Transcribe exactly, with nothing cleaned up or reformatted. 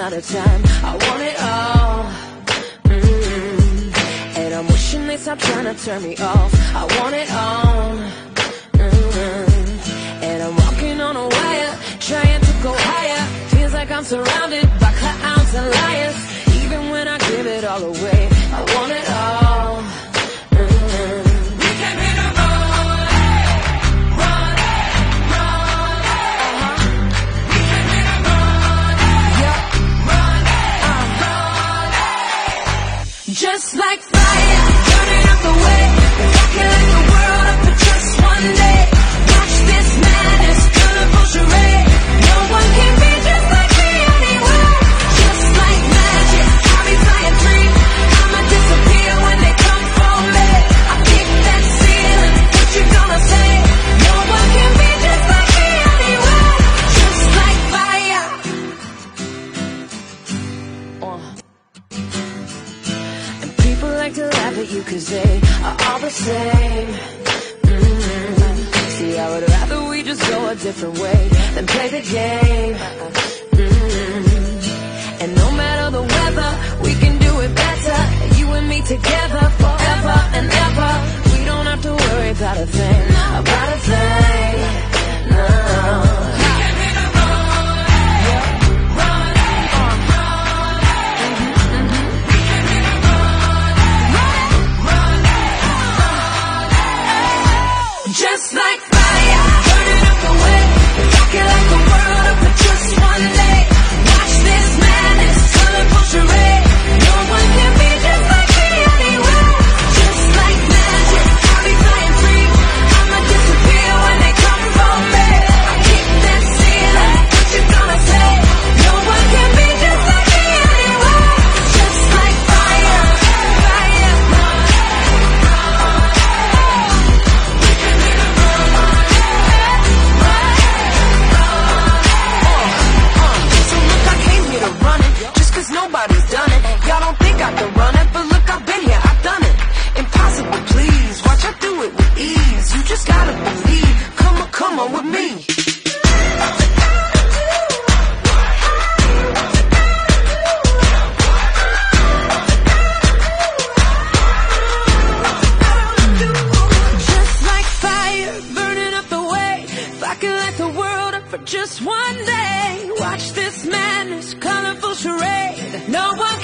at a time. I want it all. Mm-hmm. And I'm wishing they stop trying to turn me off. I want it all. Mm-hmm. And I'm walking on a wire, trying to go higher. Feels like I'm surrounded by clowns and liars. Even when I give it all away, I want it all. Mm-hmm. We can hit the road, run, run, uh-huh. We can hit the road, yeah, run, uh, run. Just like fire, burning up the way, rocking like the world up for just one day. Watch this madness, colorful charade. No one can be just like me anywhere. Just like magic, I'll be flying free. I'ma disappear when they come for me. I kick that ceiling, what you gonna say? No one can be just like me anywhere. Just like fire. Uh. And people like to laugh at you cause they are all the same. Mm-hmm. See, I would rather we just go a different way than play the game. Mm-hmm. And no matter the weather, we can do it better. You and me together forever and ever. We don't have to worry about a thing, about a thing. No. We can hit the road, yeah, run, uh, run. Mm-hmm, mm-hmm. We can hit the road, run, run, uh, just like fire, burning up the way, rocking like the world up for just one day. Watch this madness, colorful charade. No one can be just like me anywhere. Just like magic, I'll be flying free. I'ma disappear when they come for me. I kick that ceiling, what you gonna say? No one can be just like me anywhere. Just like fire, fire, run, run. We can hit the road, run, run. So look, I came here to run it, just cause nobody's done it. Y'all don't think I can run it, but look, I've been here, I've done it. Impossible, please, watch I do it with ease. You just gotta believe, come on, come on with me. Just like fire, burning up the way, if I can light the world up for just one day. Watch this madness, colorful charade. No one